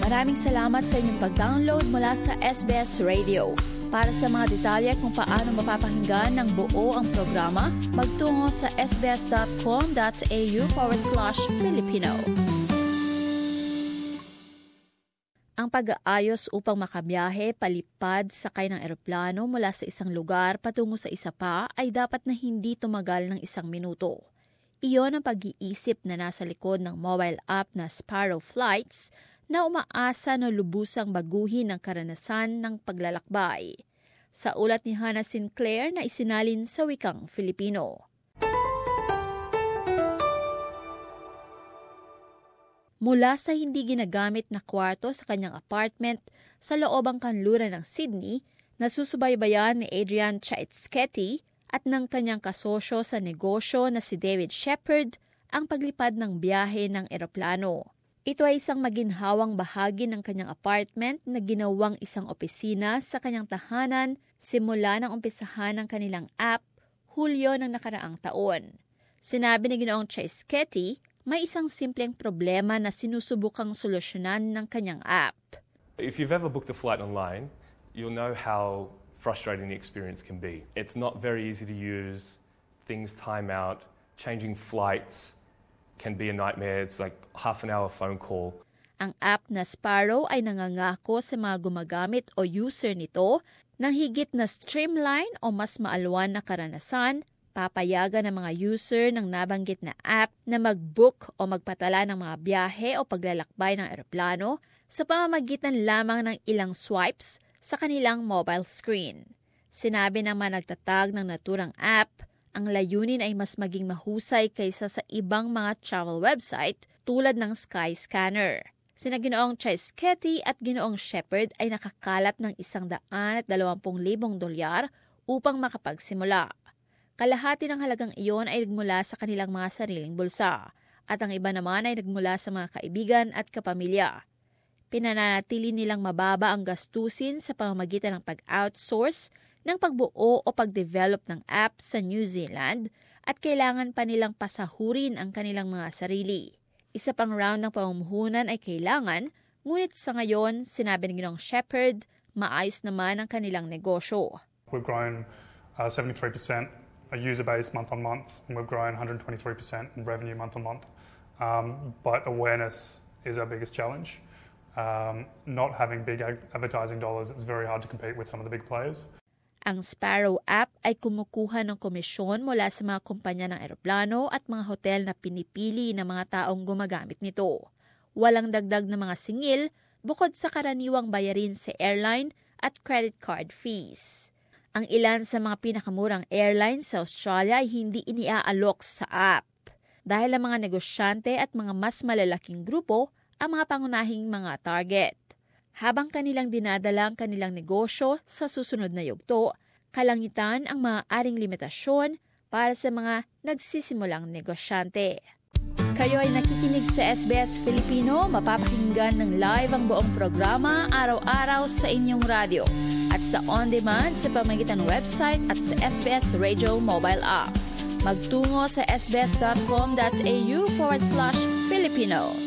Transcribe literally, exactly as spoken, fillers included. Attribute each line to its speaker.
Speaker 1: Maraming salamat sa inyong pag-download mula sa S B S Radio. Para sa mga detalye kung paano mapapakinggan ng buo ang programa, magtungo sa sbs.com.au forward slash Filipino. Ang pag-aayos upang makabiyahe palipad sakay ng eroplano mula sa isang lugar patungo sa isa pa ay dapat na hindi tumagal ng isang minuto. Iyon ang pag-iisip na nasa likod ng mobile app na Sparrow Flights na umaasa na lubusang baguhin ang karanasan ng paglalakbay. Sa ulat ni Hannah Sinclair na isinalin sa wikang Filipino. Mula sa hindi ginagamit na kwarto sa kanyang apartment sa loobang kanluran ng Sydney, nasusubaybayan ni Adrian Chaitskety at ng kanyang kasosyo sa negosyo na si David Shepherd ang paglipad ng biyahe ng eroplano. Ito ay isang maginhawang bahagi ng kanyang apartment na ginawang isang opisina sa kanyang tahanan simula ng umpisahan ng kanilang app Hulyo ng nakaraang taon. Sinabi ni Ginoong Chaitskety, may isang simpleng problema na sinusubukang solusyonan ng kanyang app.
Speaker 2: If you've ever booked a flight online, you'll know how frustrating the experience can be. It's not very easy to use, things time out, changing flights can be a nightmare. It's like half an hour phone call.
Speaker 1: Ang app na Sparrow ay nangangako sa mga gumagamit o user nito ng higit na streamline o mas maalwan na karanasan, papayagan ng mga user ng nabanggit na app na mag-book o magpatala ng mga biyahe o paglalakbay ng eroplano sa pamamagitan lamang ng ilang swipes sa kanilang mobile screen. Sinabi ng mga nagtatag ng naturang app, ang layunin ay mas maging mahusay kaysa sa ibang mga travel website tulad ng Skyscanner. Sina Ginoong Chaitskety at Ginoong Shepherd ay nakakalap ng isang daan at dalawampung libong dolyar upang makapagsimula. Kalahati ng halagang iyon ay nagmula sa kanilang mga sariling bulsa at ang iba naman ay nagmula sa mga kaibigan at kapamilya. Pinananatili nilang mababa ang gastusin sa pamamagitan ng pag-outsource ng pagbuo o pag-develop ng app sa New Zealand at kailangan pa nilang pasahurin ang kanilang mga sarili. Isa pang round ng pamumuhunan ay kailangan, ngunit sa ngayon, sinabi ni Ginoong Shepherd, maayos naman ang kanilang negosyo.
Speaker 3: We've grown uh, seventy-three percent a user base month on month, and we've grown one hundred twenty-three percent in revenue month on month. Um, but awareness is our biggest challenge. Um, not having big advertising dollars, it's very hard to compete with some of the big players.
Speaker 1: Ang Sparrow app ay kumukuha ng komisyon mula sa mga kumpanya ng eroplano at mga hotel na pinipili ng mga taong gumagamit nito. Walang dagdag na mga singil bukod sa karaniwang bayarin sa airline at credit card fees. Ang ilan sa mga pinakamurang airlines sa Australia ay hindi iniaalok sa app dahil ang mga negosyante at mga mas malalaking grupo ang mga pangunahing mga target. Habang kanilang dinadala ang kanilang negosyo sa susunod na yugto, kalangitan ang maaaring limitasyon para sa mga nagsisimulang negosyante. Kayo ay nakikinig sa S B S Filipino, mapapakinggan ng live ang buong programa araw-araw sa inyong radyo at sa on-demand sa pamamagitan ng website at sa S B S Radio mobile app. Magtungo sa sbs.com.au forward slash Filipino.